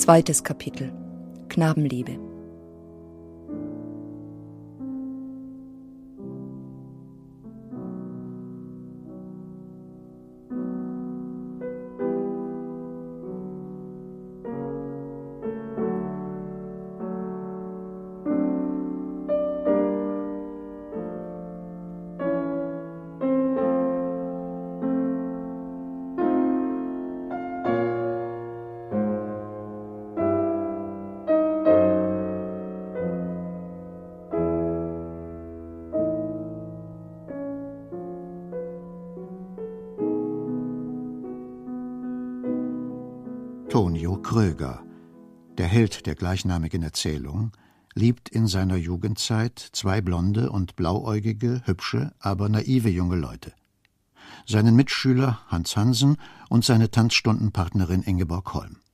2. Kapitel. Knabenliebe. Tonio Kröger, der Held der gleichnamigen Erzählung, liebt in seiner Jugendzeit 2 blonde und blauäugige, hübsche, aber naive junge Leute. Seinen Mitschüler Hans Hansen und seine Tanzstundenpartnerin Ingeborg Holm.